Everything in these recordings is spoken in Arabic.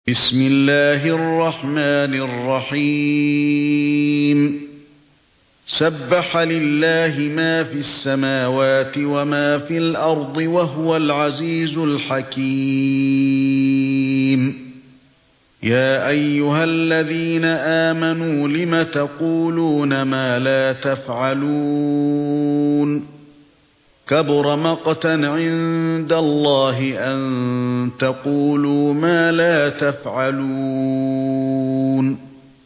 بسم الله الرحمن الرحيم سبح لله ما في السماوات وما في الأرض وهو العزيز الحكيم يا أيها الذين آمنوا لم تقولون ما لا تفعلون كبر مقتا عند الله أن تقولوا ما لا تفعلون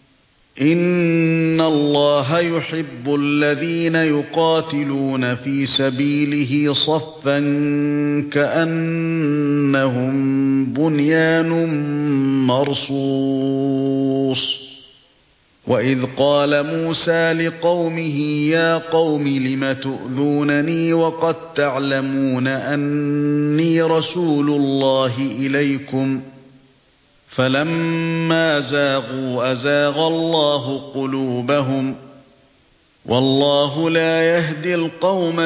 إن الله يحب الذين يقاتلون في سبيله صفا كأنهم بنيان مرصوص وإذ قال موسى لقومه يا قوم لم تؤذونني وقد تعلمون أني رسول الله إليكم فلما زاغوا أزاغ الله قلوبهم والله لا يهدي القوم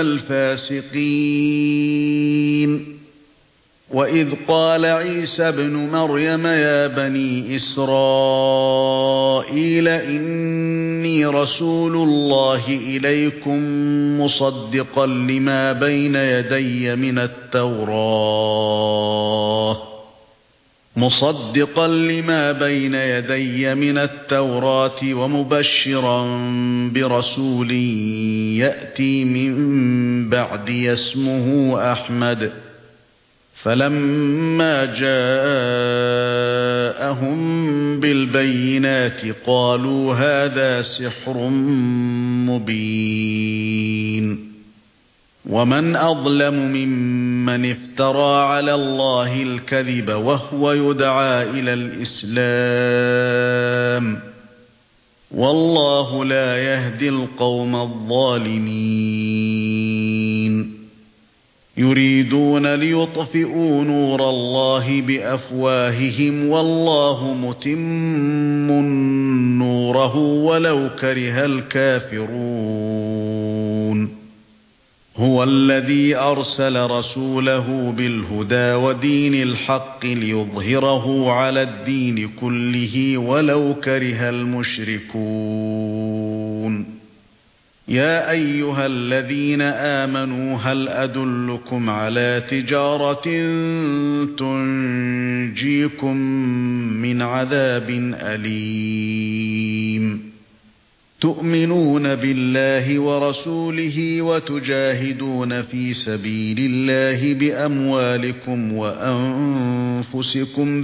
الفاسقين وإذ قال عيسى ابن مريم يا بني إسرائيل إني رسول الله إليكم مصدقا لما بين يدي من التوراة ومبشرا برسول يأتي من بعدي اسمه أحمد فلما جاءهم بالبينات قالوا هذا سحر مبين ومن أظلم ممن افترى على الله الكذب وهو يدعى إلى الإسلام والله لا يهدي القوم الظالمين يريدون ليطفئوا نور الله بأفواههم والله متم نوره ولو كره الكافرون هو الذي أرسل رسوله بالهدى ودين الحق ليظهره على الدين كله ولو كره المشركون يا أيها الذين آمنوا هل أدلكم على تجارة تنجيكم من عذاب أليم تؤمنون بالله ذ وتجاهدون في سبيل الله بأموالكم وأنفسكم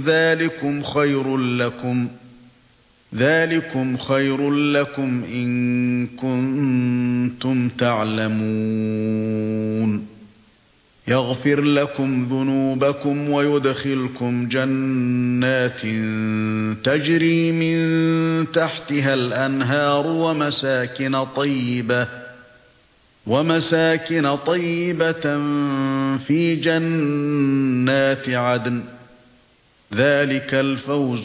ذلكم خير لكم إن كنتم تعلمون يغفر لكم ذنوبكم ويدخلكم جنات تجري من تحتها الأنهار ومساكن طيبة في جنات عدن ذلك الفوز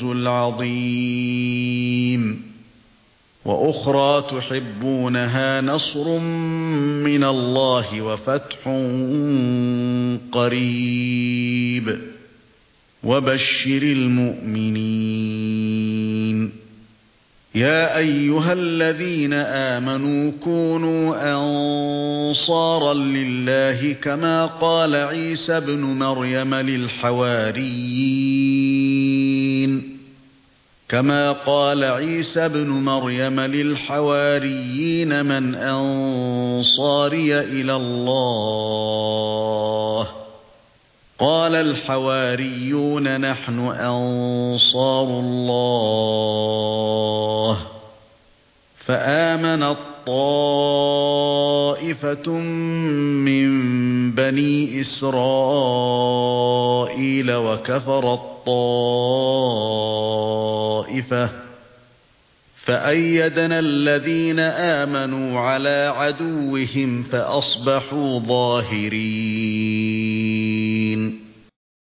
العظيم وأخرى تحبونها نصر من الله وفتح قريب وبشر المؤمنين يا أيها الذين آمنوا كونوا أنصارا لله كما قال عيسى ابن مريم للحواريين من أنصاري إلى الله قال الحواريون نحن أنصار الله فآمنت طائفة من بني إسرائيل وكفرت طائفة فأيدنا الذين آمنوا على عدوهم فأصبحوا ظاهرين